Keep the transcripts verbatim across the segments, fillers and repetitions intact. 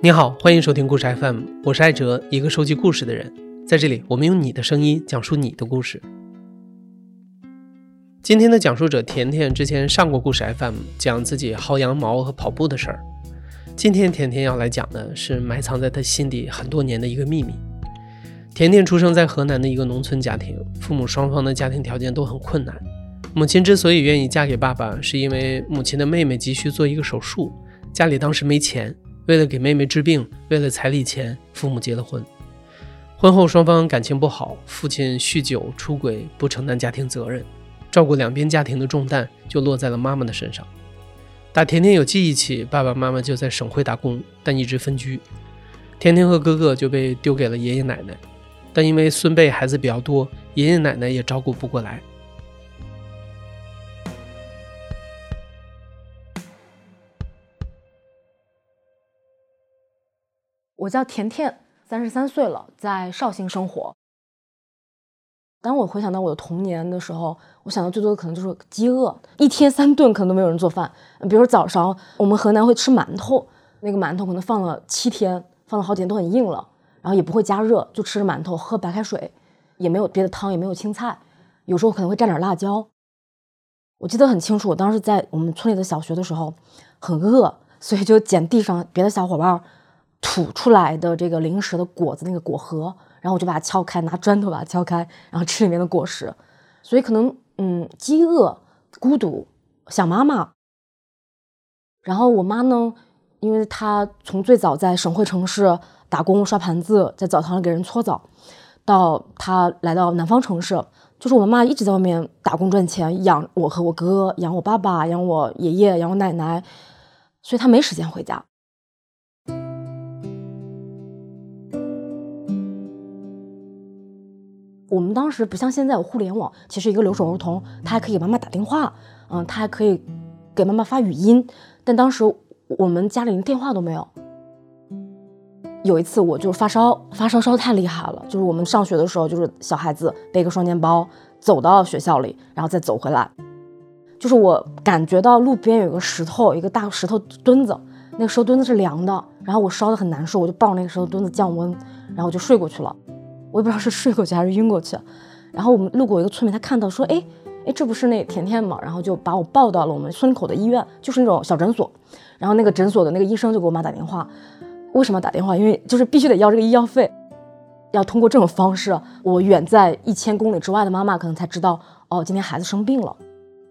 你好，欢迎收听故事 F M， 我是艾哲，一个收集故事的人。在这里，我们用你的声音讲述你的故事。今天的讲述者甜甜之前上过故事 F M， 讲自己薅羊毛和跑步的事儿。今天甜甜要来讲的是埋藏在她心底很多年的一个秘密。甜甜出生在河南的一个农村家庭，父母双方的家庭条件都很困难。母亲之所以愿意嫁给爸爸，是因为母亲的妹妹急需做一个手术，家里当时没钱，为了给妹妹治病，为了彩礼钱，父母结了婚。婚后双方感情不好，父亲酗酒出轨，不承担家庭责任，照顾两边家庭的重担就落在了妈妈的身上。打甜甜有记忆起，爸爸妈妈就在省会打工，但一直分居。甜甜和哥哥就被丢给了爷爷奶奶，但因为孙辈孩子比较多，爷爷奶奶也照顾不过来。 我叫甜甜，三十三岁了，在绍兴生活。当我回想到我的童年的时候，我想到最多的可能就是饥饿，一天三顿可能都没有人做饭。比如早上我们河南会吃馒头，那个馒头可能放了七天，放了好几天都很硬了，然后也不会加热，就吃着馒头喝白开水，也没有别的汤，也没有青菜，有时候可能会蘸点辣椒。我记得很清楚，我当时在我们村里的小学的时候很饿，所以就捡地上别的小伙伴吐出来的这个零食的果子那个果核，然后我就把它敲开，拿砖头把它敲开，然后吃里面的果实。所以可能嗯，饥饿、孤独、想妈妈。然后我妈呢，因为她从最早在省会城市打工刷盘子，在澡堂里给人搓澡，到她来到南方城市，就是我妈妈一直在外面打工赚钱，养我和我哥，养我爸爸，养我爷爷，养我奶奶，所以她没时间回家。我们当时不像现在有互联网，其实一个留守儿童他还可以给妈妈打电话，嗯，他还可以给妈妈发语音，但当时我们家里连电话都没有。有一次我就发烧，发烧烧太厉害了，就是我们上学的时候，就是小孩子背个双肩包走到学校里，然后再走回来，就是我感觉到路边有个石头，一个大石头墩子，那个石头墩子是凉的，然后我烧得很难受，我就抱那个石头墩子降温，然后我就睡过去了。我也不知道是睡过去还是晕过去，然后我们路过一个村民，他看到说，哎哎，这不是那甜甜吗？然后就把我抱到了我们村口的医院，就是那种小诊所。然后那个诊所的那个医生就给我妈打电话，为什么打电话？因为就是必须得要这个医药费，要通过这种方式，我远在一千公里之外的妈妈可能才知道，哦，今天孩子生病了。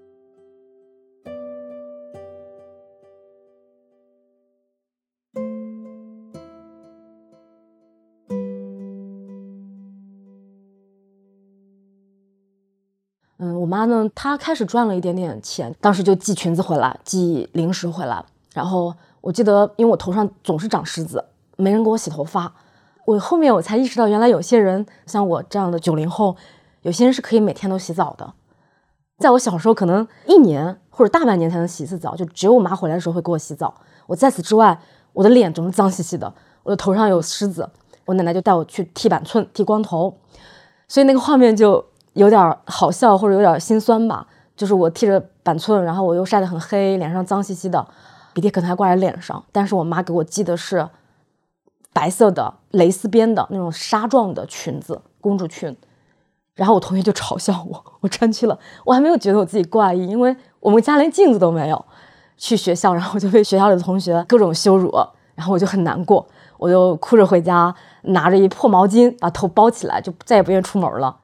嗯，我妈呢，她开始赚了一点点钱，当时就寄裙子回来，寄零食回来。然后我记得，因为我头上总是长虱子，没人给我洗头发。我后面我才意识到，原来有些人像我这样的九零后，有些人是可以每天都洗澡的。在我小时候，可能一年或者大半年才能洗一次澡，就只有我妈回来的时候会给我洗澡。我在此之外，我的脸总是脏兮兮的，我的头上有虱子，我奶奶就带我去剃板寸、剃光头，所以那个画面就有点好笑或者有点心酸吧，就是我剃着板寸，然后我又晒得很黑，脸上脏兮兮的，鼻涕可能还挂在脸上，但是我妈给我系的是白色的蕾丝边的那种纱状的裙子，公主裙。然后我同学就嘲笑我，我穿去了，我还没有觉得我自己怪异，因为我们家连镜子都没有。去学校，然后我就被学校里的同学各种羞辱，然后我就很难过，我就哭着回家，拿着一破毛巾把头包起来，就再也不愿意出门了。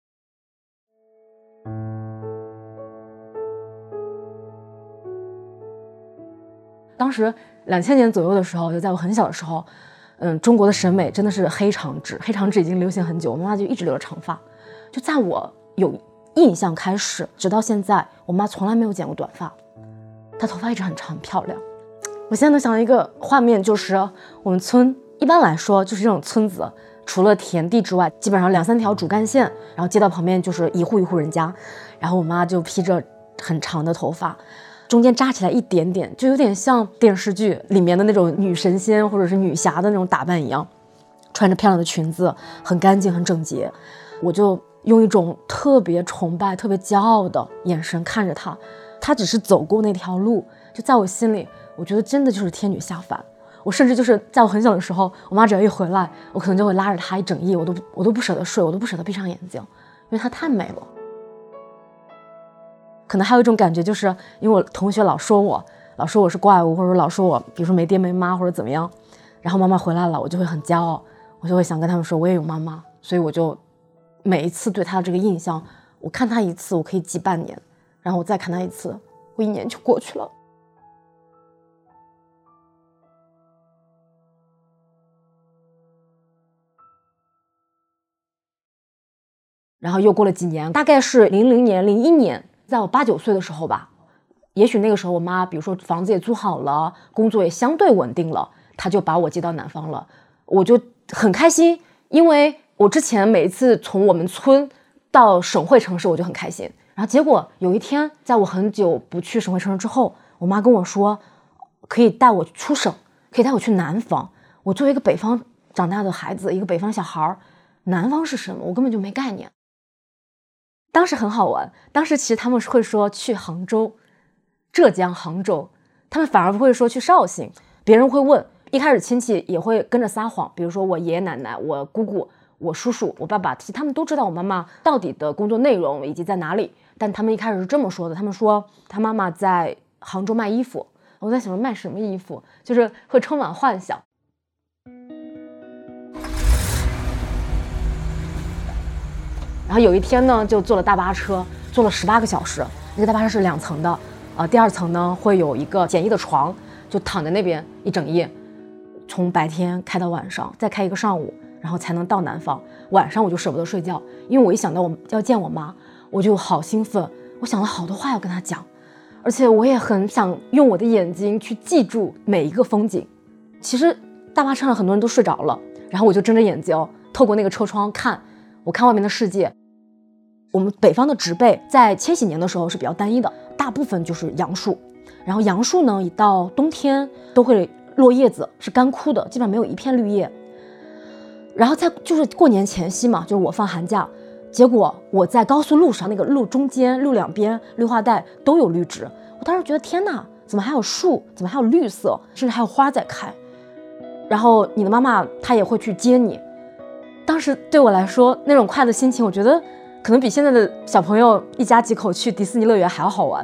当时两千年左右的时候，就在我很小的时候，嗯，中国的审美真的是黑长直，黑长直已经流行很久，我妈妈就一直留着长发。就在我有印象开始，直到现在，我妈从来没有剪过短发，她头发一直很长很漂亮。我现在能想到一个画面，就是我们村一般来说就是这种村子，除了田地之外，基本上两三条主干线，然后街道旁边就是一户一户人家，然后我妈就披着很长的头发，中间扎起来一点点，就有点像电视剧里面的那种女神仙或者是女侠的那种打扮一样，穿着漂亮的裙子，很干净很整洁。我就用一种特别崇拜特别骄傲的眼神看着她，她只是走过那条路，就在我心里我觉得真的就是天女下凡。 我甚至就是在我很小的时候，我妈只要一回来，我可能就会拉着她一整夜，我都我都不舍得睡，我都不舍得闭上眼睛，因为她太美了。可能还有一种感觉，就是因为我同学老说我，老说我是怪物，或者老说我，比如说没爹没妈或者怎么样，然后妈妈回来了，我就会很骄傲，我就会想跟他们说我也有妈妈，所以我就每一次对她的这个印象，我看她一次我可以记半年，然后我再看她一次，我一年就过去了。然后又过了几年，大概是零零年、零一年，在我八九岁的时候吧，也许那个时候我妈，比如说房子也租好了，工作也相对稳定了，她就把我接到南方了，我就很开心，因为我之前每一次从我们村到省会城市，我就很开心。然后结果有一天，在我很久不去省会城市之后，我妈跟我说，可以带我出省，可以带我去南方。我作为一个北方长大的孩子，一个北方小孩，南方是什么？我根本就没概念。当时很好玩，当时其实他们会说去杭州、浙江杭州，他们反而不会说去绍兴。别人会问，一开始亲戚也会跟着撒谎，比如说我爷爷奶奶、我姑姑、我叔叔、我爸爸，其实他们都知道我妈妈到底的工作内容以及在哪里，但他们一开始是这么说的，他们说他妈妈在杭州卖衣服。我在想卖什么衣服，就是会充满幻想。然后有一天呢，就坐了大巴车，坐了十八个小时。那个大巴车是两层的，呃，第二层呢会有一个简易的床，就躺在那边一整夜，从白天开到晚上，再开一个上午，然后才能到南方。晚上我就舍不得睡觉，因为我一想到我要见我妈，我就好兴奋，我想了好多话要跟她讲，而且我也很想用我的眼睛去记住每一个风景。其实大巴车上很多人都睡着了，然后我就睁着眼睛透过那个车窗看，我看外面的世界。我们北方的植被在千禧年的时候是比较单一的，大部分就是杨树，然后杨树呢一到冬天都会落叶子，是干枯的，基本上没有一片绿叶。然后在就是过年前夕嘛，就是我放寒假，结果我在高速路上，那个路中间、路两边绿化带都有绿植，我当时觉得天哪，怎么还有树，怎么还有绿色，甚至还有花在开。然后你的妈妈她也会去接你，当时对我来说那种快乐心情，我觉得可能比现在的小朋友一家几口去迪士尼乐园还要好玩。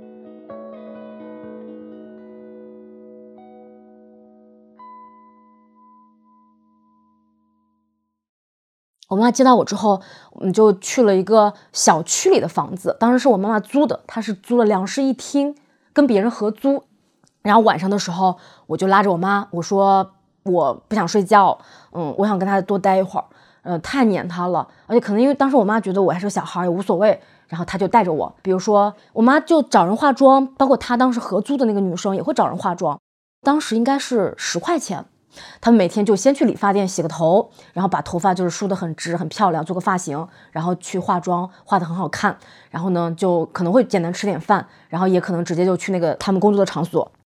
我妈妈接到我之后，我们就去了一个小区里的房子，当时是我妈妈租的，她是租了两室一厅，跟别人合租。然后晚上的时候，我就拉着我妈，我说我不想睡觉，嗯，我想跟她多待一会儿。呃，太黏他了，而且可能因为当时我妈觉得我还是个小孩也无所谓，然后她就带着我，比如说我妈就找人化妆，包括她当时合租的那个女生也会找人化妆，当时应该是十块钱，他们每天就先去理发店洗个头，然后把头发就是梳得很直很漂亮，做个发型，然后去化妆，化得很好看，然后呢就可能会简单吃点饭，然后也可能直接就去那个他们工作的场所。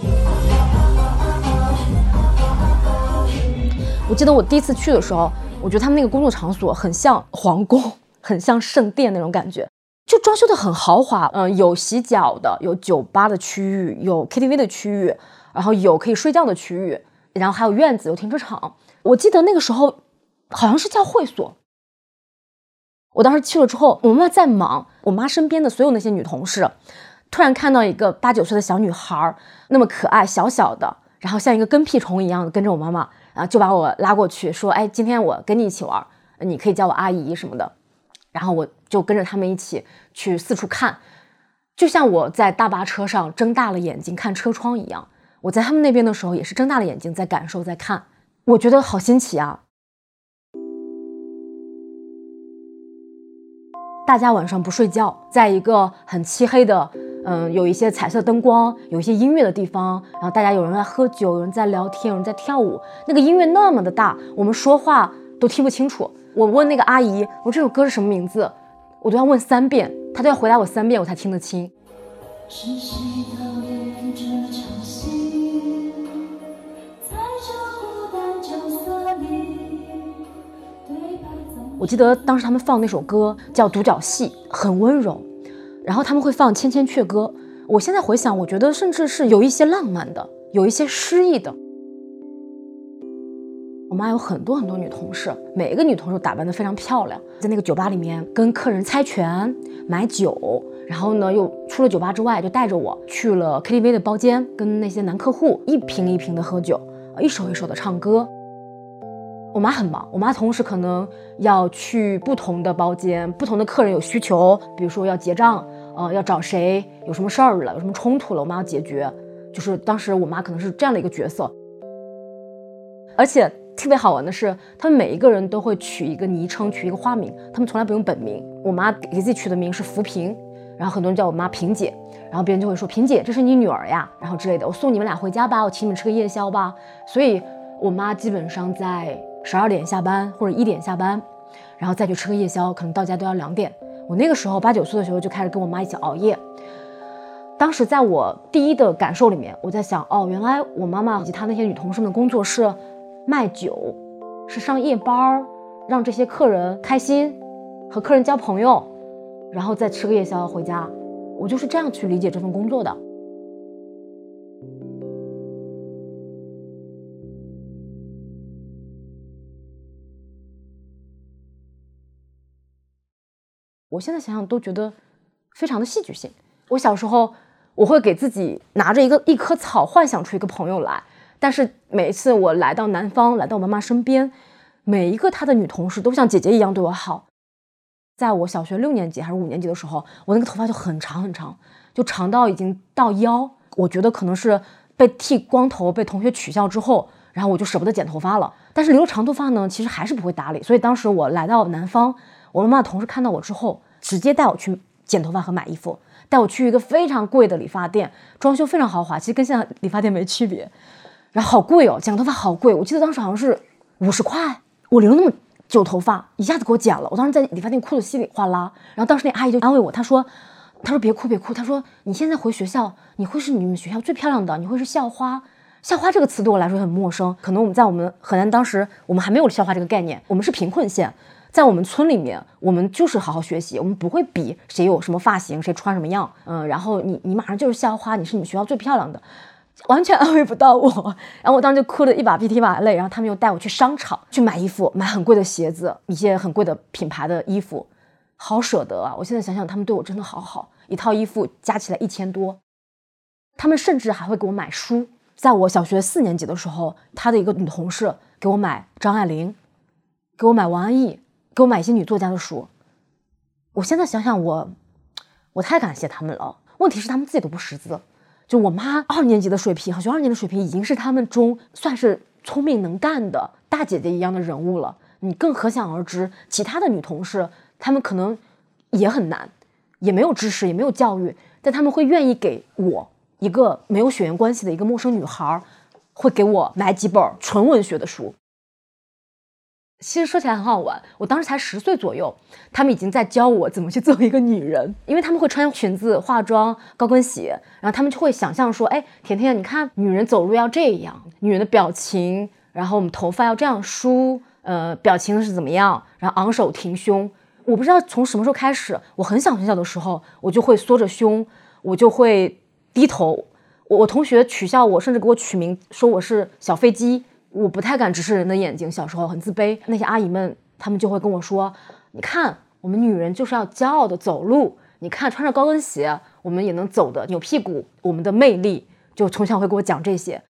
我记得我第一次去的时候，我觉得他们那个工作场所很像皇宫，很像圣殿那种感觉，就装修的很豪华。嗯、呃，有洗脚的，有酒吧的区域，有 K T V 的区域，然后有可以睡觉的区域，然后还有院子，有停车场。我记得那个时候好像是叫会所。我当时去了之后，我妈妈在忙，我妈身边的所有那些女同事，突然看到一个八九岁的小女孩，那么可爱，小小的，然后像一个跟屁虫一样的跟着我妈妈。然后就把我拉过去说，哎，今天我跟你一起玩，你可以叫我阿姨什么的。然后我就跟着他们一起去四处看，就像我在大巴车上睁大了眼睛看车窗一样，我在他们那边的时候也是睁大了眼睛在感受在看，我觉得好新奇啊。大家晚上不睡觉，在一个很漆黑的嗯，有一些彩色灯光，有一些音乐的地方，然后大家有人在喝酒，有人在聊天，有人在跳舞，那个音乐那么的大，我们说话都听不清楚。我问那个阿姨，我说这首歌是什么名字，我都要问三遍，她都要回答我三遍我才听得清。是谁逃离这场戏，在这孤单角色里，我记得当时他们放那首歌叫《独角戏》，很温柔，然后他们会放《千千阙歌》，我现在回想，我觉得甚至是有一些浪漫的，有一些诗意的。 我妈有很多很多女同事，每一个女同事打扮得非常漂亮，在那个酒吧里面跟客人猜拳、买酒，然后呢又除了酒吧之外，就带着我去了 K T V 的包间，跟那些男客户一瓶一瓶的喝酒，一首一首的唱歌。我妈很忙，我妈同时可能要去不同的包间，不同的客人有需求，比如说要结账，呃，要找谁，有什么事儿了，有什么冲突了，我妈要解决。就是当时我妈可能是这样的一个角色。而且特别好玩的是，他们每一个人都会取一个昵称，取一个花名，他们从来不用本名。我妈给自己取的名是福平，然后很多人叫我妈平姐，然后别人就会说平姐，这是你女儿呀，然后之类的，我送你们俩回家吧，我请你们吃个夜宵吧。所以我妈基本上在十二点下班或者一点下班，然后再去吃个夜宵，可能到家都要两点。我那个时候八九岁的时候就开始跟我妈一起熬夜。当时在我第一的感受里面，我在想，哦，原来我妈妈以及她那些女同事们的工作是卖酒，是上夜班，让这些客人开心，和客人交朋友，然后再吃个夜宵回家。我就是这样去理解这份工作的。我现在想想都觉得非常的戏剧性。我小时候我会给自己拿着一个一棵草幻想出一个朋友来，但是每一次我来到南方，来到我妈妈身边，每一个她的女同事都像姐姐一样对我好。在我小学六年级还是五年级的时候，我那个头发就很长很长，就长到已经到腰。我觉得可能是被剃光头被同学取笑之后，然后我就舍不得剪头发了。但是留了长头发呢，其实还是不会打理。所以当时我来到南方，我妈妈的同事看到我之后，直接带我去剪头发和买衣服，带我去一个非常贵的理发店，装修非常豪华，其实跟现在理发店没区别。然后好贵哦，剪头发好贵，我记得当时好像是五十块。我留了那么久头发，一下子给我剪了，我当时在理发店哭得稀里哗啦。然后当时那阿姨就安慰我，她说她说别哭别哭，她说你现在回学校，你会是你们学校最漂亮的，你会是校花。校花这个词对我来说很陌生，可能我们在我们河南当时我们还没有校花这个概念，我们是贫困县。在我们村里面，我们就是好好学习，我们不会比谁有什么发型，谁穿什么样，嗯，然后你你马上就是校花，你是你们学校最漂亮的，完全安慰不到我。然后我当时就哭得一把鼻涕一把泪，然后他们又带我去商场去买衣服，买很贵的鞋子，一些很贵的品牌的衣服，好舍得啊！我现在想想，他们对我真的好好，一套衣服加起来一千多。他们甚至还会给我买书，在我小学四年级的时候，他的一个女同事给我买张爱玲，给我买王安忆，给我买一些女作家的书。我现在想想我，我太感谢他们了。问题是他们自己都不识字，就我妈二年级的水平和学二年的水平已经是他们中算是聪明能干的大姐姐一样的人物了。你更可想而知，其他的女同事她们可能也很难，也没有知识，也没有教育，但他们会愿意给我一个没有血缘关系的一个陌生女孩，会给我买几本纯文学的书。其实说起来很好玩，我当时才十岁左右，他们已经在教我怎么去做一个女人，因为他们会穿裙子、化妆、高跟鞋，然后他们就会想象说，哎，甜甜，你看女人走路要这样，女人的表情，然后我们头发要这样梳，呃，表情是怎么样，然后昂首挺胸。我不知道从什么时候开始，我很小很小的时候，我就会缩着胸，我就会低头。我我同学取笑我，甚至给我取名说我是小飞机。我不太敢直视人的眼睛，小时候很自卑。那些阿姨们，她们就会跟我说，你看我们女人就是要骄傲的走路，你看穿着高跟鞋我们也能走的扭屁股，我们的魅力。就从小会给我讲这些。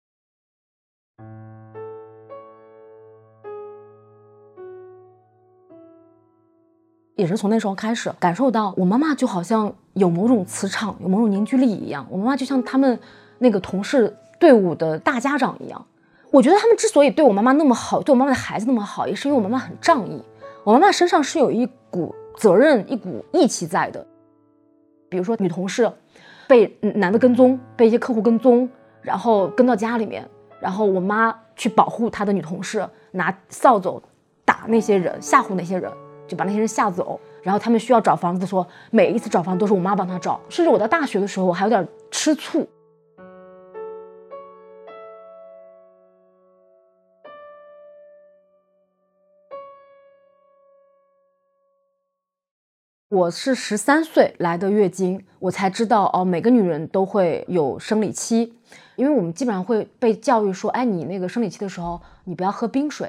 也是从那时候开始感受到，我妈妈就好像有某种磁场，有某种凝聚力一样。我妈妈就像他们那个同事队伍的大家长一样。我觉得他们之所以对我妈妈那么好，对我妈妈的孩子那么好，也是因为我妈妈很仗义。我妈妈身上是有一股责任，一股义气在的。比如说女同事被男的跟踪，被一些客户跟踪，然后跟到家里面，然后我妈去保护她的女同事，拿扫帚打那些人，吓唬那些人，就把那些人吓走。然后他们需要找房子的时候，每一次找房子都是我妈帮他找。甚至我到大学的时候，我还有点吃醋。我是十三岁来的月经，我才知道哦，每个女人都会有生理期，因为我们基本上会被教育说，哎，你那个生理期的时候，你不要喝冰水，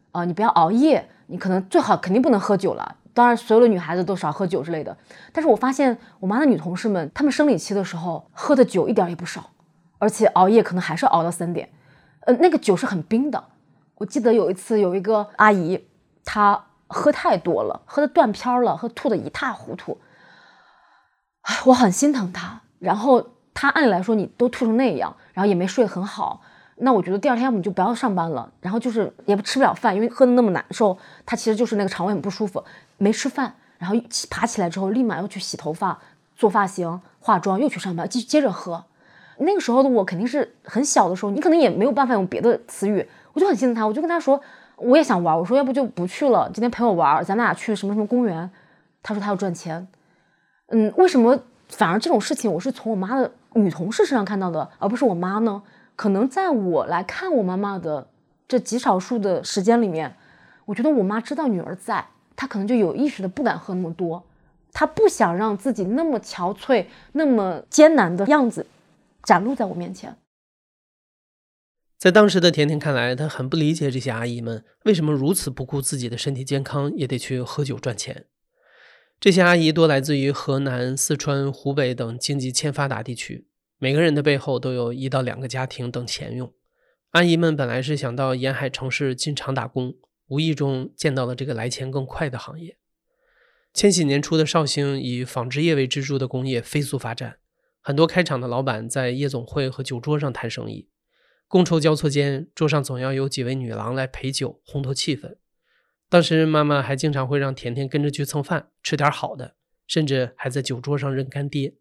啊、呃，你不要熬夜，你可能最好肯定不能喝酒了。当然，所有的女孩子都少喝酒之类的。但是我发现我妈的女同事们，她们生理期的时候喝的酒一点也不少，而且熬夜可能还是熬到三点。呃，那个酒是很冰的。我记得有一次有一个阿姨，她喝太多了，喝的断片了，喝吐的一塌糊涂。我很心疼她。然后她按理来说你都吐成那样，然后也没睡很好。那我觉得第二天我们就不要上班了，然后就是也吃不了饭，因为喝的那么难受，他其实就是那个肠胃很不舒服，没吃饭，然后爬起来之后立马要去洗头发、做发型、化妆，又去上班，继续接着喝。那个时候的我肯定是很小的时候，你可能也没有办法用别的词语，我就很心疼他，我就跟他说我也想玩，我说要不就不去了，今天陪我玩，咱俩去什么什么公园。他说他要赚钱。嗯，为什么反而这种事情我是从我妈的女同事身上看到的，而不是我妈呢？可能在我来看我妈妈的这极少数的时间里面，我觉得我妈知道女儿在，她可能就有意识的不敢喝那么多，她不想让自己那么憔悴、那么艰难的样子展露在我面前。 在当时的甜甜看来，她很不理解这些阿姨们为什么如此不顾自己的身体健康，也得去喝酒赚钱。这些阿姨多来自于河南、四川、湖北等经济欠发达地区，每个人的背后都有一到两个家庭等钱用。阿姨们本来是想到沿海城市进厂打工，无意中见到了这个来钱更快的行业。千禧年初的绍兴以纺织业为支柱的工业飞速发展，很多开厂的老板在夜总会和酒桌上谈生意，觥筹交错间，桌上总要有几位女郎来陪酒烘托气氛。当时妈妈还经常会让甜甜跟着去蹭饭，吃点好的，甚至还在酒桌上认干爹。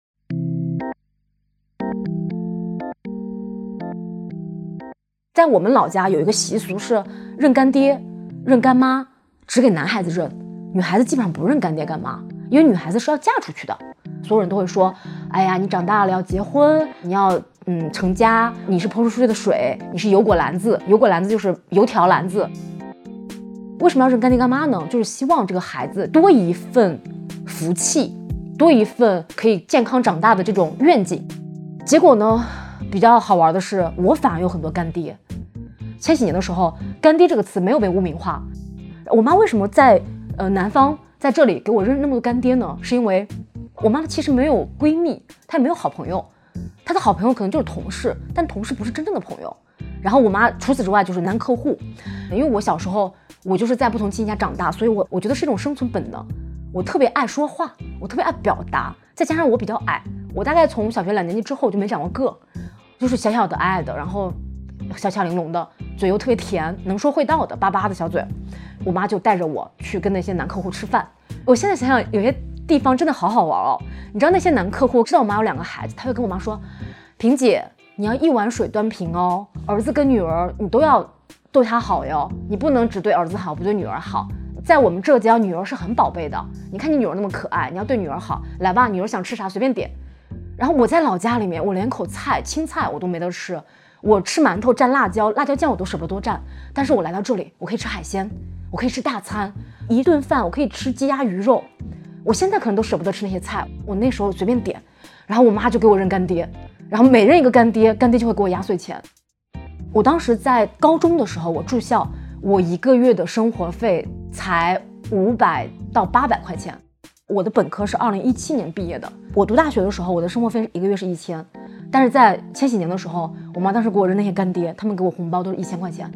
在我们老家有一个习俗是认干爹、认干妈，只给男孩子认，女孩子基本上不认干爹干妈，因为女孩子是要嫁出去的。所有人都会说，哎呀，你长大了要结婚，你要嗯成家，你是泼出去的水，你是油果篮子，油果篮子就是油条篮子。为什么要认干爹干妈呢？就是希望这个孩子多一份福气，多一份可以健康长大的这种愿景。结果呢，比较好玩的是，我反而有很多干爹。千禧年的时候，干爹这个词没有被污名化。我妈为什么在呃南方在这里给我认那么多干爹呢？是因为我妈其实没有闺蜜，她也没有好朋友，她的好朋友可能就是同事，但同事不是真正的朋友。然后我妈除此之外就是男客户，因为我小时候我就是在不同亲戚家长大，所以我我觉得是一种生存本能。我特别爱说话，我特别爱表达，再加上我比较矮，我大概从小学两年级之后就没长过个，就是小小的矮矮的，然后小巧玲珑的，嘴又特别甜，能说会道的巴巴的小嘴。我妈就带着我去跟那些男客户吃饭。我现在想想，有些地方真的好好玩哦。你知道那些男客户知道我妈有两个孩子，他会跟我妈说，萍姐你要一碗水端平哦，儿子跟女儿你都要对他好哟，你不能只对儿子好不对女儿好。在我们浙江，女儿是很宝贝的，你看你女儿那么可爱，你要对女儿好，来吧，女儿想吃啥随便点。然后我在老家里面，我连口菜青菜我都没得吃，我吃馒头蘸辣椒，辣椒酱我都舍不得多蘸。但是我来到这里，我可以吃海鲜，我可以吃大餐，一顿饭我可以吃鸡鸭鱼肉。我现在可能都舍不得吃那些菜，我那时候随便点，然后我妈就给我认干爹，然后每认一个干爹，干爹就会给我压岁钱。我当时在高中的时候，我住校，我一个月的生活费才五百到八百块钱。我的本科是二零一七年毕业的，我读大学的时候，我的生活费一个月是一千，但是在千禧年的时候，我妈当时给我认那些干爹，他们给我红包都是一千块钱。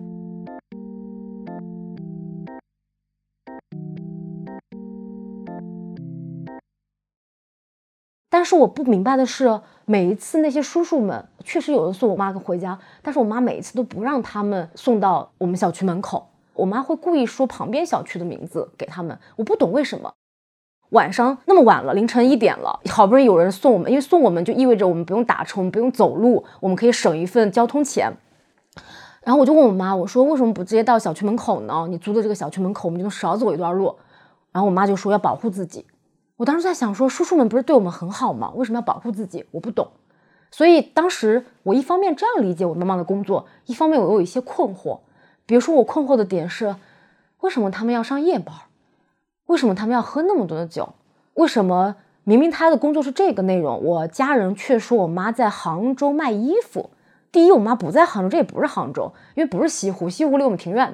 但是我不明白的是，每一次那些叔叔们确实有的送我妈回家，但是我妈每一次都不让他们送到我们小区门口，我妈会故意说旁边小区的名字给他们，我不懂为什么。晚上那么晚了，凌晨一点了，好不容易有人送我们，因为送我们就意味着我们不用打车，我们不用走路，我们可以省一份交通钱。然后我就问我妈，我说为什么不直接到小区门口呢？你租的这个小区门口，我们就能少走一段路。然后我妈就说要保护自己。我当时在想说，叔叔们不是对我们很好吗？为什么要保护自己？我不懂。所以当时我一方面这样理解我妈妈的工作，一方面我有一些困惑。比如说我困惑的点是，为什么他们要上夜班？为什么他们要喝那么多的酒？为什么明明他的工作是这个内容，我家人却说我妈在杭州卖衣服？第一，我妈不在杭州，这也不是杭州，因为不是西湖，西湖离我们挺远的。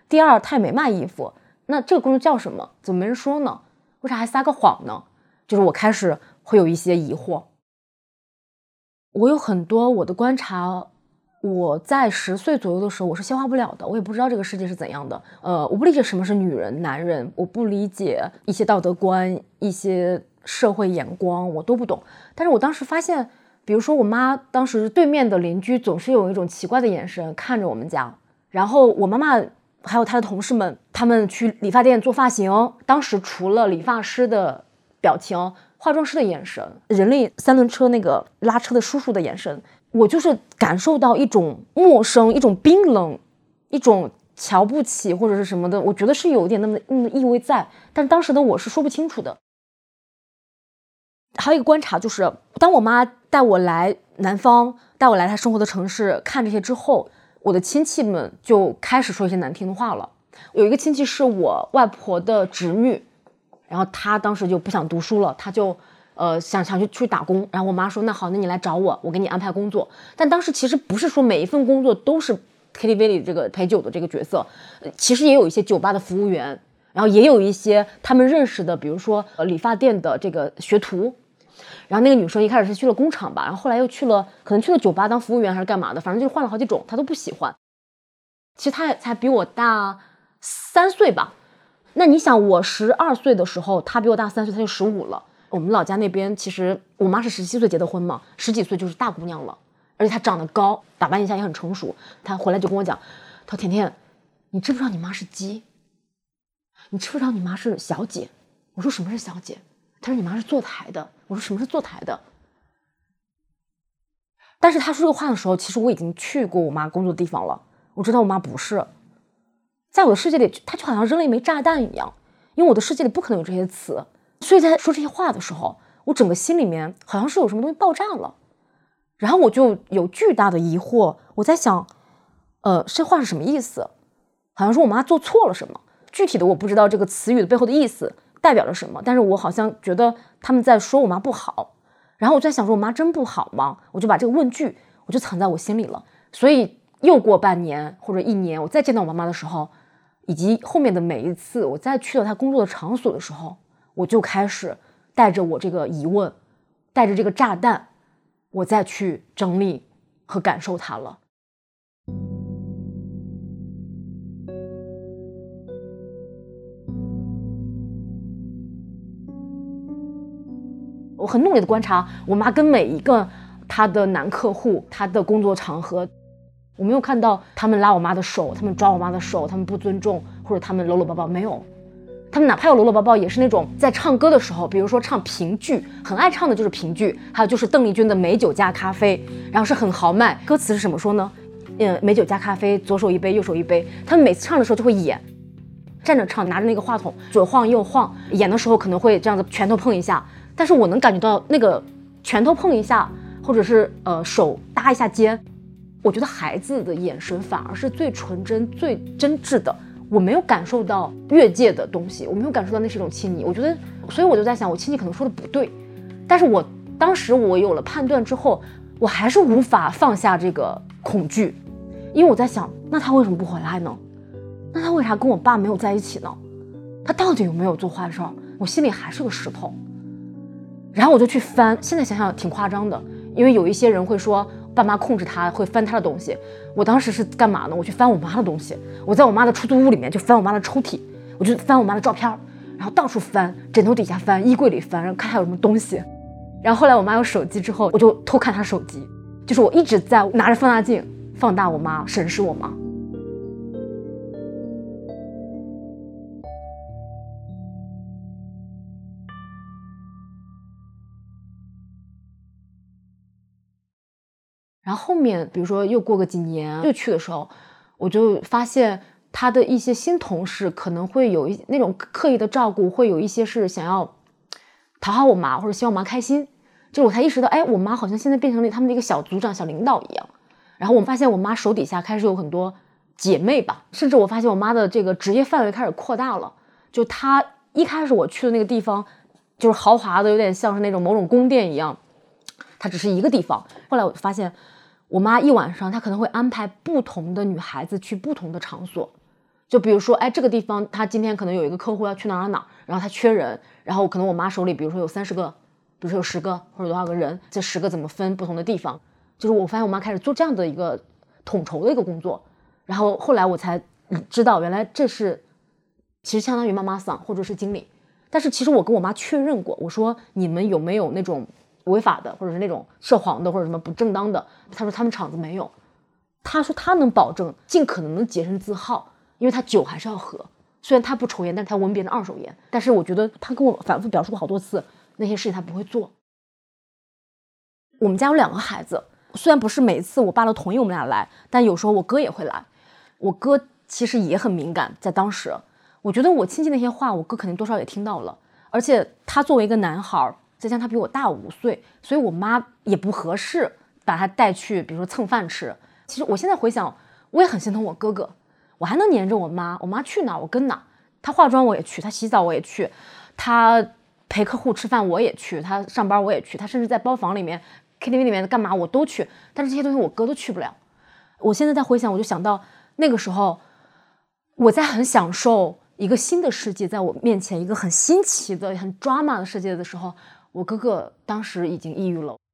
第二他也没卖衣服，那这个工作叫什么？怎么没人说呢？为啥还撒个谎呢？就是我开始会有一些疑惑。我有很多我的观察，我在十岁左右的时候我是消化不了的，我也不知道这个世界是怎样的。呃，我不理解什么是女人、男人，我不理解一些道德观、一些社会眼光，我都不懂。但是我当时发现，比如说我妈当时对面的邻居总是有一种奇怪的眼神看着我们家，然后我妈妈还有她的同事们，他们去理发店做发型，当时除了理发师的表情，化妆师的眼神，人力三轮车那个拉车的叔叔的眼神，我就是感受到一种陌生，一种冰冷，一种瞧不起或者是什么的，我觉得是有一点那么那么意味在，但当时的我是说不清楚的。还有一个观察就是，当我妈带我来南方，带我来她生活的城市看这些之后，我的亲戚们就开始说一些难听的话了。有一个亲戚是我外婆的侄女，然后她当时就不想读书了，她就呃想想去去打工。然后我妈说那好，那你来找我，我给你安排工作。但当时其实不是说每一份工作都是 K T V 里这个陪酒的这个角色，其实也有一些酒吧的服务员，然后也有一些他们认识的，比如说呃理发店的这个学徒。然后那个女生一开始是去了工厂吧，然后后来又去了，可能去了酒吧当服务员还是干嘛的，反正就是换了好几种，她都不喜欢。其实她才比我大三岁吧，那你想我十二岁的时候，她比我大三岁，她就十五了。我们老家那边其实我妈是十七岁结的婚嘛，十几岁就是大姑娘了，而且她长得高，打扮一下也很成熟。她回来就跟我讲，她说甜甜，你知不知道你妈是鸡？你知不知道你妈是小姐？我说什么是小姐？她说你妈是坐台的。我说什么是坐台的？但是她说这个话的时候，其实我已经去过我妈工作的地方了，我知道我妈不是。在我的世界里，她就好像扔了一枚炸弹一样，因为我的世界里不可能有这些词，所以在说这些话的时候，我整个心里面好像是有什么东西爆炸了，然后我就有巨大的疑惑，我在想，呃，这话是什么意思？好像说我妈做错了什么，具体的我不知道这个词语的背后的意思代表了什么，但是我好像觉得他们在说我妈不好，然后我在想说我妈真不好吗？我就把这个问句我就藏在我心里了。所以又过半年或者一年，我再见到我妈妈的时候，以及后面的每一次我再去到她工作的场所的时候，我就开始带着我这个疑问，带着这个炸弹，我再去整理和感受它了。我很努力的观察我妈跟每一个她的男客户，她的工作场合，我没有看到他们拉我妈的手，他们抓我妈的手，他们不尊重，或者他们搂搂抱抱，没有。他们哪怕有搂搂抱抱，也是那种在唱歌的时候，比如说唱评剧，很爱唱的就是评剧，还有就是邓丽君的美酒加咖啡，然后是很豪迈，歌词是什么说呢？嗯，美酒加咖啡，左手一杯，右手一杯。他们每次唱的时候就会演，站着唱，拿着那个话筒左晃右晃，演的时候可能会这样子拳头碰一下。但是我能感觉到那个拳头碰一下，或者是呃手搭一下肩，我觉得孩子的眼神反而是最纯真、最真挚的。我没有感受到越界的东西，我没有感受到那是一种亲昵。我觉得，所以我就在想，我亲戚可能说的不对，但是我当时我有了判断之后，我还是无法放下这个恐惧，因为我在想，那他为什么不回来呢？那他为啥跟我爸没有在一起呢？他到底有没有做坏事？我心里还是个石头。然后我就去翻，现在想想挺夸张的，因为有一些人会说爸妈控制他，会翻他的东西。我当时是干嘛呢？我去翻我妈的东西，我在我妈的出租屋里面就翻我妈的抽屉，我就翻我妈的照片，然后到处翻，枕头底下翻，衣柜里翻，然后看还有什么东西。然后后来我妈有手机之后，我就偷看她手机，就是我一直在拿着放大镜放大我妈，审视我妈。然后后面比如说又过个几年又去的时候，我就发现他的一些新同事可能会有一那种刻意的照顾，会有一些是想要讨好我妈，或者希望我妈开心。就我才意识到，哎，我妈好像现在变成了他们的一个小组长、小领导一样。然后我发现我妈手底下开始有很多姐妹吧，甚至我发现我妈的这个职业范围开始扩大了。就她一开始我去的那个地方就是豪华的，有点像是那种某种宫殿一样，它只是一个地方。后来我就发现我妈一晚上她可能会安排不同的女孩子去不同的场所， 就比如说，哎，这个地方他今天可能有一个客户要去哪哪哪，然后他缺人，然后可能我妈手里比如说有三十个，比如说有十个或者多少个人，这十个怎么分不同的地方，就是我发现我妈开始做这样的一个统筹的一个工作，然后后来我才知道原来这是其实相当于妈妈桑或者是经理。但是其实我跟我妈确认过，我说你们有没有那种违法的或者是那种涉黄的或者什么不正当的，她说他们厂子没有，她说她能保证尽可能的洁身自好，因为他酒还是要喝，虽然他不抽烟，但是他闻别人二手烟。但是我觉得他跟我反复表述过好多次，那些事情他不会做。我们家有两个孩子，虽然不是每次我爸都同意我们俩来，但有时候我哥也会来。我哥其实也很敏感，在当时，我觉得我亲戚那些话，我哥肯定多少也听到了。而且他作为一个男孩，再加上他比我大五岁，所以我妈也不合适把他带去，比如说蹭饭吃。其实我现在回想，我也很心疼我哥哥。我还能黏着我妈，我妈去哪我跟哪，她化妆我也去，她洗澡我也去，她陪客户吃饭我也去，她上班我也去，她甚至在包房里面 K T V 里面干嘛我都去，但是这些东西我哥都去不了。我现在在回想，我就想到那个时候我在很享受一个新的世界在我面前，一个很新奇的很 drama 的世界的时候，我哥哥当时已经抑郁了。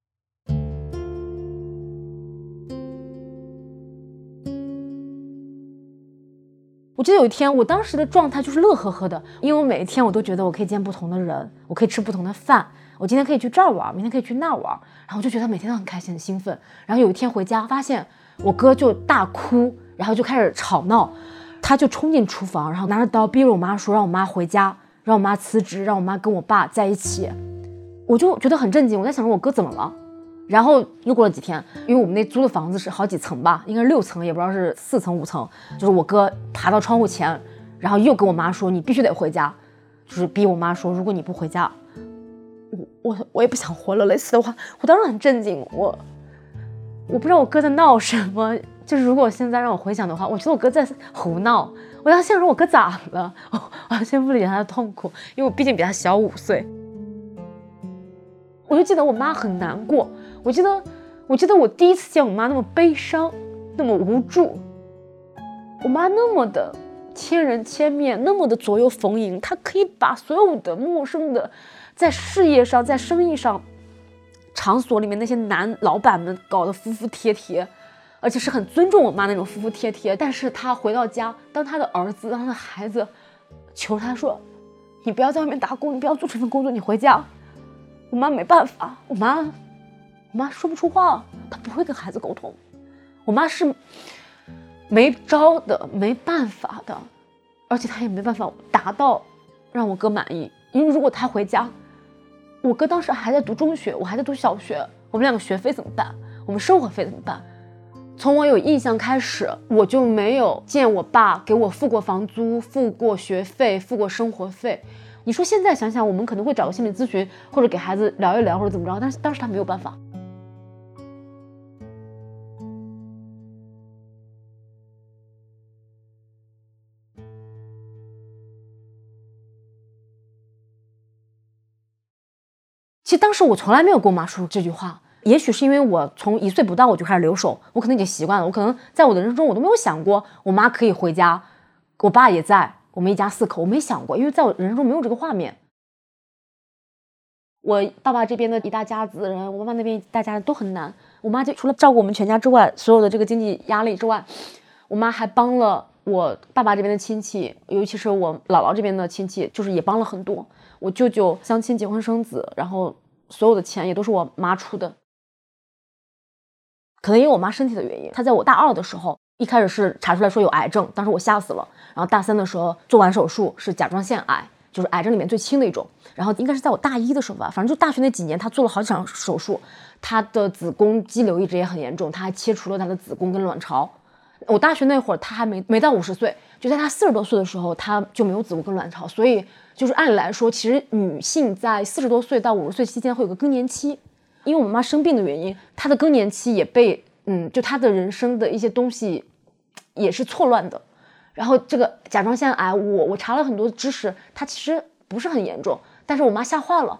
我记得有一天我当时的状态就是乐呵呵的，因为我每一天我都觉得我可以见不同的人，我可以吃不同的饭，我今天可以去这儿玩，明天可以去那儿玩，然后我就觉得每天都很开心很兴奋。然后有一天回家发现我哥就大哭，然后就开始吵闹，他就冲进厨房，然后拿着刀逼着我妈说让我妈回家，让我妈辞职，让我妈跟我爸在一起。我就觉得很震惊，我在想说我哥怎么了。然后又过了几天，因为我们那租的房子是好几层吧，应该是六层，也不知道是四层五层，就是我哥爬到窗户前，然后又跟我妈说你必须得回家，就是逼我妈说如果你不回家，我我我也不想活了，类似的话。我当时很震惊，我我不知道我哥在闹什么，就是如果现在让我回想的话，我觉得我哥在胡闹。我要想说我哥咋了，我完全不理解他的痛苦，因为我毕竟比他小五岁。我就记得我妈很难过，我记得我记得我第一次见我妈那么悲伤，那么无助。我妈那么的千人千面，那么的左右逢迎，她可以把所有的陌生的在事业上在生意上场所里面那些男老板们搞得服服帖帖，而且是很尊重我妈那种服服帖帖。但是她回到家，当她的儿子当她的孩子求她说你不要在外面打工，你不要做这份工作，你回家。我妈没办法，我妈我妈说不出话，她不会跟孩子沟通，我妈是没招的，没办法的，而且她也没办法达到让我哥满意。因为如果他回家，我哥当时还在读中学，我还在读小学，我们两个学费怎么办？我们生活费怎么办？从我有印象开始，我就没有见我爸给我付过房租，付过学费，付过生活费。你说现在想想，我们可能会找个心理咨询，或者给孩子聊一聊，或者怎么着，但是当时他没有办法。其实当时我从来没有跟我妈说这句话，也许是因为我从一岁不到我就开始留守，我可能已经习惯了，我可能在我的人生中我都没有想过我妈可以回家，我爸也在，我们一家四口，我没想过，因为在我人生中没有这个画面。我爸爸这边的一大家子人，我妈妈那边一大家人都很难。我妈就除了照顾我们全家之外，所有的这个经济压力之外，我妈还帮了我爸爸这边的亲戚，尤其是我姥姥这边的亲戚，就是也帮了很多。我舅舅相亲结婚生子，然后所有的钱也都是我妈出的。可能因为我妈身体的原因，她在我大二的时候，一开始是查出来说有癌症，当时我吓死了。然后大三的时候做完手术是甲状腺癌，就是癌症里面最轻的一种。然后应该是在我大一的时候吧，反正就大学那几年，她做了好几场手术，她的子宫肌瘤一直也很严重，她还切除了她的子宫跟卵巢。我大学那会儿，她还没没到五十岁，就在她四十多岁的时候，她就没有子宫跟卵巢，所以就是按理来说，其实女性在四十多岁到五十岁期间会有个更年期，因为我妈妈生病的原因，她的更年期也被嗯，就她的人生的一些东西也是错乱的。然后这个甲状腺癌，我我查了很多知识，它其实不是很严重，但是我妈吓坏了。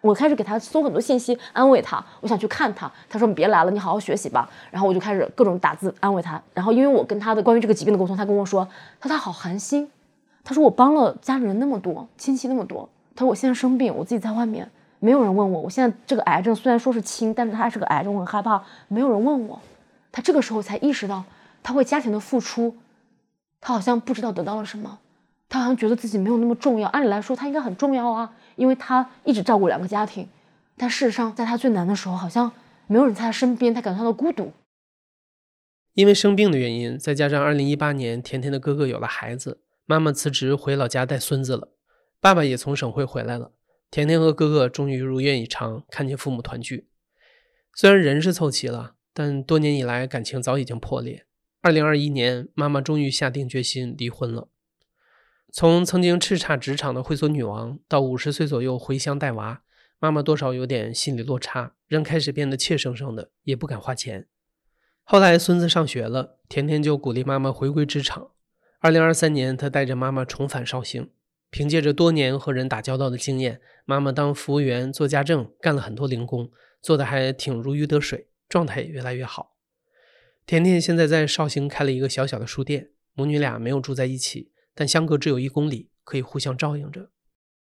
我开始给他搜很多信息，安慰他，我想去看他。他说你别来了，你好好学习吧。然后我就开始各种打字安慰他。然后因为我跟他的关于这个疾病的沟通，他跟我说，他说他好寒心，他说我帮了家里人那么多，亲戚那么多，他说我现在生病，我自己在外面，没有人问我，我现在这个癌症虽然说是轻，但是他还是个癌症，我很害怕，没有人问我。他这个时候才意识到，他为家庭的付出，他好像不知道得到了什么。他好像觉得自己没有那么重要，按理来说他应该很重要啊，因为他一直照顾两个家庭，但事实上在他最难的时候好像没有人在他身边，他感到了孤独。 因为生病的原因，再加上二零一八年甜甜的哥哥有了孩子，妈妈辞职回老家带孙子了，爸爸也从省会回来了，甜甜和哥哥终于如愿以偿看见父母团聚。虽然人是凑齐了，但多年以来感情早已经破裂。二零二一年妈妈终于下定决心离婚了。从曾经叱咤职场的会所女王到五十岁左右回乡带娃，妈妈多少有点心理落差，人开始变得怯生生的，也不敢花钱。后来孙子上学了，甜甜就鼓励妈妈回归职场。二零二三年她带着妈妈重返绍兴，凭借着多年和人打交道的经验，妈妈当服务员做家政，干了很多零工，做得还挺如鱼得水，状态也越来越好。甜甜现在在绍兴开了一个小小的书店，母女俩没有住在一起，但相隔只有一公里，可以互相照应着。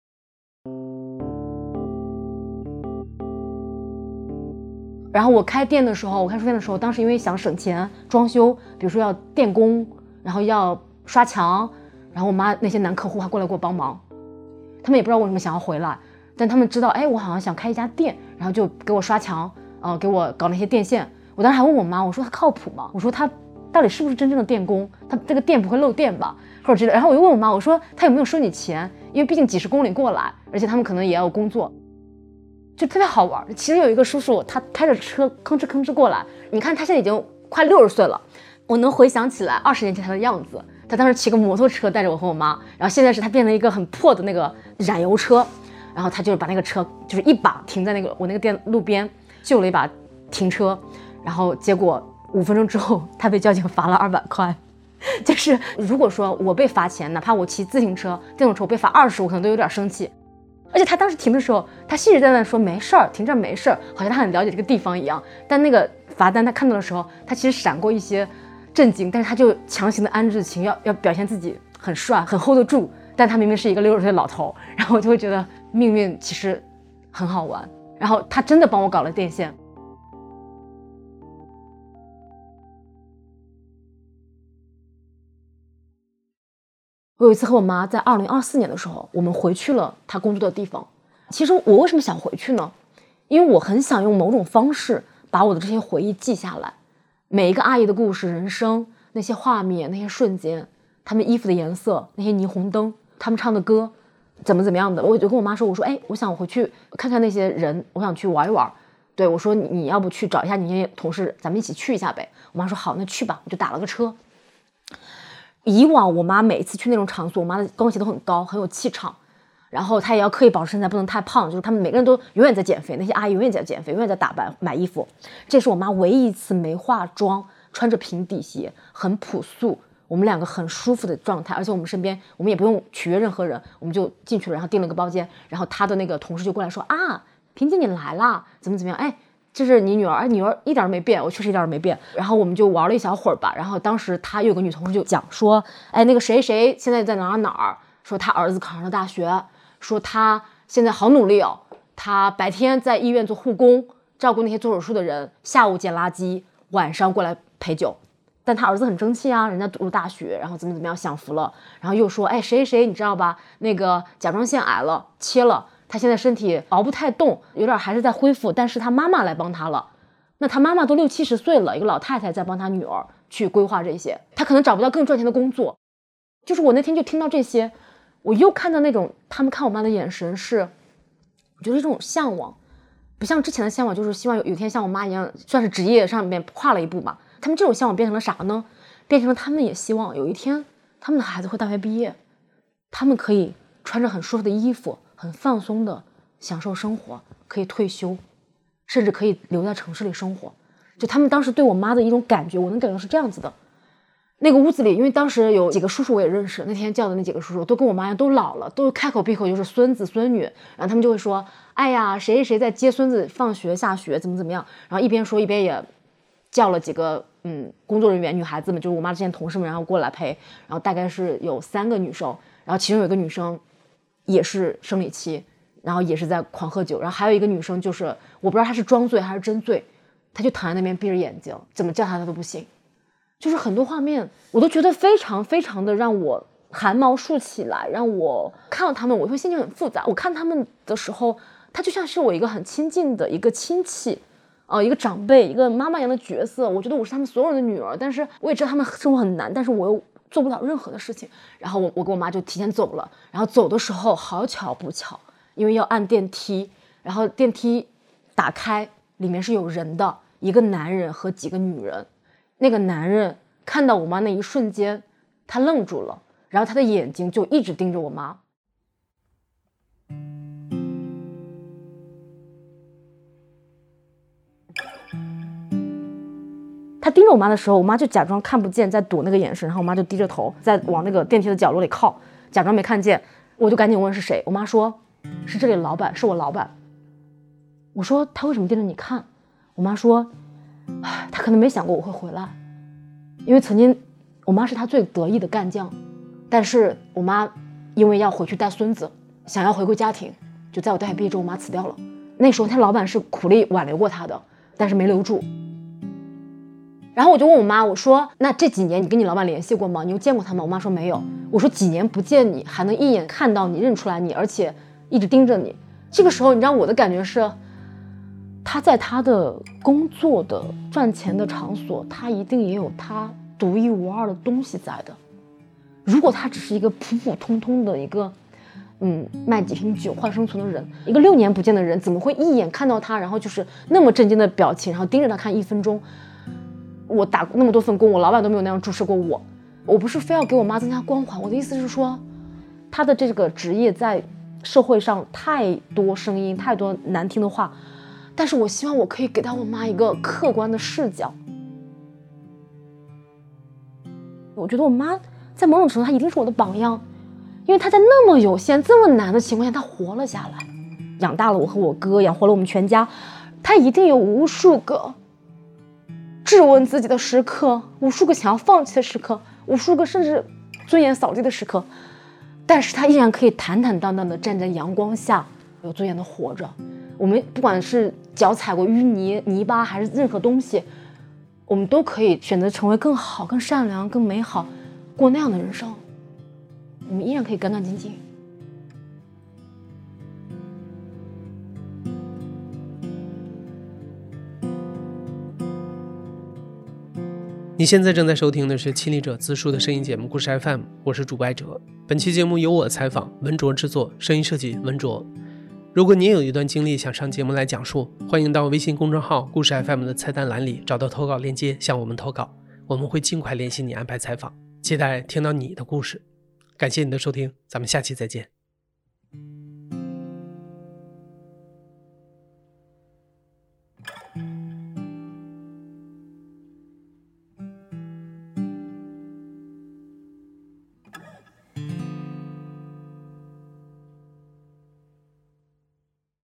然后我开店的时候，我开书店的时候，当时因为想省钱装修，比如说要电工，然后要刷墙，然后我妈那些男客户还过来给我帮忙，他们也不知道为什么想要回来，但他们知道，哎，我好像想开一家店，然后就给我刷墙，呃，给我搞那些电线。我当时还问我妈，我说他靠谱吗？我说他到底是不是真正的电工？他这个店不会漏电吧？或者之类的。然后我又问我妈，我说他有没有收你钱？因为毕竟几十公里过来，而且他们可能也要有工作，就特别好玩。其实有一个叔叔，他开着车吭哧吭哧过来，你看他现在已经快六十岁了，我能回想起来二十年前他的样子。他当时骑个摩托车带着我和我妈，然后现在是他变成一个很破的那个燃油车，然后他就是把那个车就是一把停在那个我那个店路边，救了一把停车，然后结果五分钟之后他被交警罚了二百块。就是如果说我被罚钱，哪怕我骑自行车电动车我被罚二十，我可能都有点生气。而且他当时停的时候，他信誓旦旦说没事儿，停这儿没事儿，好像他很了解这个地方一样。但那个罚单他看到的时候，他其实闪过一些震惊，但是他就强行的安置情，要要表现自己很帅很 hold 得住，但他明明是一个六十岁的老头。然后我就会觉得命运其实很好玩。然后他真的帮我搞了电线。我有一次和我妈在二零二四年的时候，我们回去了她工作的地方。其实我为什么想回去呢？因为我很想用某种方式把我的这些回忆记下来，每一个阿姨的故事、人生，那些画面、那些瞬间，她们衣服的颜色，那些霓虹灯，她们唱的歌，怎么怎么样的。我就跟我妈说，我说，哎，我想回去看看那些人，我想去玩一玩。对，我说你你要不去找一下你那些同事，咱们一起去一下呗。我妈说好，那去吧。我就打了个车。以往我妈每一次去那种场所，我妈的高跟鞋都很高，很有气场，然后她也要刻意保持身材，不能太胖，就是他们每个人都永远在减肥，那些阿姨永远在减肥，永远在打扮买衣服。这是我妈唯一一次没化妆，穿着平底鞋，很朴素，我们两个很舒服的状态，而且我们身边我们也不用取悦任何人，我们就进去了，然后订了个包间，然后她的那个同事就过来说啊，萍姐你来啦，怎么怎么样，哎。这是你女儿，女儿一点没变，我确实一点没变。然后我们就玩了一小会儿吧。然后当时她有个女同事就讲说，哎，那个谁谁现在在哪儿哪儿，说他儿子考上了大学，说他现在好努力哦。他白天在医院做护工，照顾那些做手术的人，下午捡垃圾，晚上过来陪酒。但他儿子很争气啊，人家读了大学，然后怎么怎么样享福了。然后又说，哎，谁谁你知道吧？那个甲状腺癌了，切了。他现在身体熬不太动，有点还是在恢复，但是他妈妈来帮他了。那他妈妈都六七十岁了，一个老太太在帮他女儿去规划这些，他可能找不到更赚钱的工作。就是我那天就听到这些，我又看到那种他们看我妈的眼神是，我觉得这种向往，不像之前的向往，就是希望有有一天像我妈一样，算是职业上面跨了一步嘛。他们这种向往变成了啥呢？变成了他们也希望有一天他们的孩子会大学毕业，他们可以穿着很舒服的衣服，很放松的享受生活，可以退休，甚至可以留在城市里生活。就他们当时对我妈的一种感觉，我能感觉是这样子的。 那个屋子里，因为当时有几个叔叔我也认识，那天叫的那几个叔叔都跟我妈一样，都老了，都开口闭口就是孙子孙女，然后他们就会说，哎呀，谁谁谁在接孙子放学下学，怎么怎么样，然后一边说一边也叫了几个嗯工作人员女孩子们，就是我妈之前同事们，然后过来陪，然后大概是有三个女生，然后其中有一个女生也是生理期，然后也是在狂喝酒，然后还有一个女生就是我不知道她是装醉还是真醉，她就躺在那边闭着眼睛，怎么叫她她都不醒。就是很多画面我都觉得非常非常的让我汗毛竖起来，让我看到他们我会心情很复杂。我看他们的时候，他就像是我一个很亲近的一个亲戚呃，一个长辈，一个妈妈一样的角色。我觉得我是他们所有人的女儿，但是我也知道他们生活很难，但是我又做不了任何的事情。然后我我跟我妈就提前走了，然后走的时候好巧不巧，因为要按电梯，然后电梯打开，里面是有人的，一个男人和几个女人。那个男人看到我妈那一瞬间，他愣住了，然后他的眼睛就一直盯着我妈。他盯着我妈的时候，我妈就假装看不见，在躲那个眼神，然后我妈就低着头在往那个电梯的角落里靠，假装没看见。我就赶紧问是谁，我妈说是这里的老板，是我老板。我说他为什么盯着你看？我妈说他可能没想过我会回来，因为曾经我妈是他最得意的干将，但是我妈因为要回去带孙子，想要回归家庭，就在我大学毕业之后我妈辞掉了。那时候他老板是苦力挽留过他的，但是没留住。然后我就问我妈，我说那这几年你跟你老板联系过吗？你有见过他吗？我妈说没有。我说几年不见你还能一眼看到你认出来你，而且一直盯着你。这个时候你知道我的感觉是，他在他的工作的赚钱的场所，他一定也有他独一无二的东西在的。如果他只是一个普普通通的一个嗯卖几瓶酒换生存的人，一个六年不见的人，怎么会一眼看到他，然后就是那么震惊的表情，然后盯着他看一分钟？我打那么多份工，我老板都没有那样注视过我。我不是非要给我妈增加光环，我的意思是说，他的这个职业在社会上太多声音，太多难听的话，但是我希望我可以给到我妈一个客观的视角。我觉得我妈在某种程度她一定是我的榜样，因为她在那么有限这么难的情况下她活了下来，养大了我和我哥，养活了我们全家。她一定有无数个质问自己的时刻，无数个想要放弃的时刻，无数个甚至尊严扫地的时刻，但是她依然可以坦坦荡荡地站在阳光下，有尊严地活着。我们不管是脚踩过淤泥泥巴还是任何东西，我们都可以选择成为更好更善良更美好，过那样的人生，我们依然可以干干净净。 你现在正在收听的是亲历者自述的声音节目故事 F M， 我是主播艾哲。本期节目由我采访，文卓制作，声音设计文卓。如果你也有一段经历想上节目来讲述，欢迎到微信公众号故事 F M 的菜单栏里找到投稿链接向我们投稿，我们会尽快联系你安排采访，期待听到你的故事。感谢你的收听，咱们下期再见。